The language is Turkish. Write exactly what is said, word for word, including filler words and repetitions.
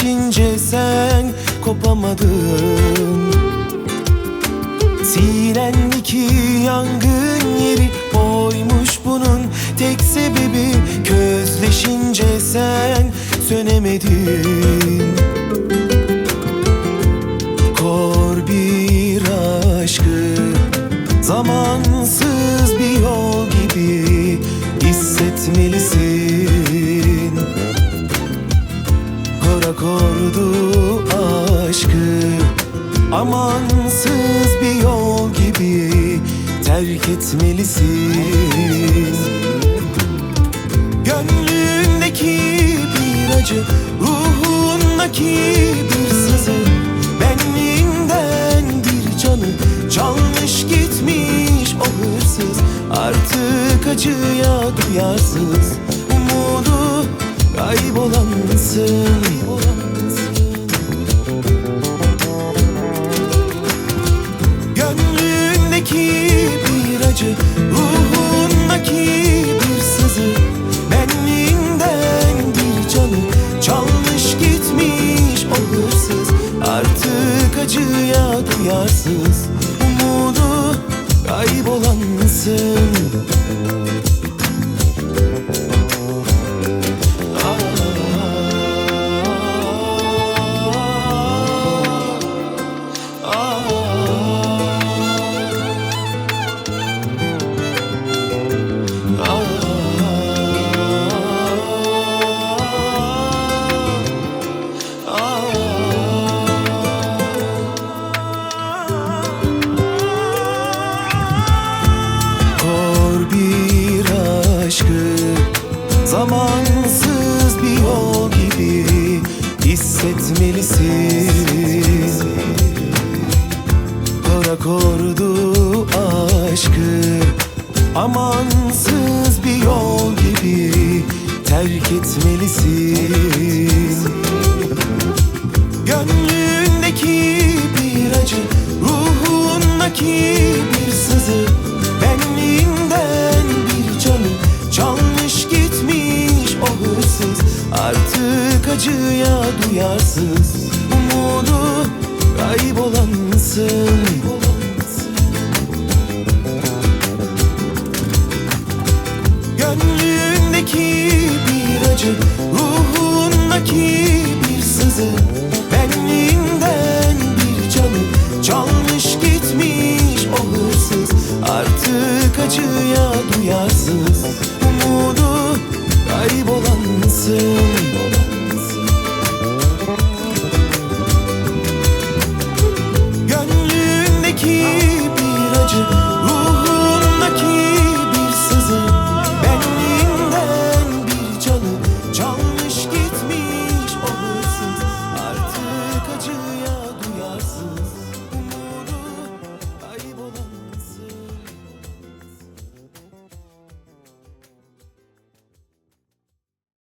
Közleşince sen kopamadın. Silen iki yangın yeri oymuş, bunun tek sebebi közleşince sen sönemedin. Kor bir aşkı zamansız bir yol gibi hissetmelisin. Kor akordu aşkı amansız bir yol gibi terk etmelisin. Gönlündeki bir acı, ruhundaki bir sızı, benliğinden bir canı çalmış gitmiş o hırsız. Artık acıya duyarsız, umudu kaybolansın. Gönlündeki bir acı, ruhundaki bir sızı, benliğinden bir canı çalmış gitmiş o hırsız. Artık acıya duyarsız, umudu kaybolansın. Zamansız bir yol gibi hissetmelisin. Kor akordu aşkı amansız bir yol gibi terk etmelisin. Gönlündeki bir acı, ruhundaki bir sızı, benliğinden bir canı çalmış gitmiş o hırsız. Artık acıya duyarsız, umudu kaybolansın. Gönlündeki bir acı, ruhundaki bir sızı, benliğinden bir canı çalmış gitmiş o hırsız. Artık acıya duyarsız, umudu kaybolansın.